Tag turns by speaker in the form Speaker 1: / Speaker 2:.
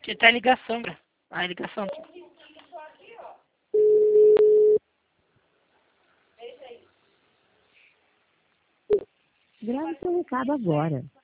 Speaker 1: Que tá a ligação, cara. A ligação.
Speaker 2: Grave seu recado agora.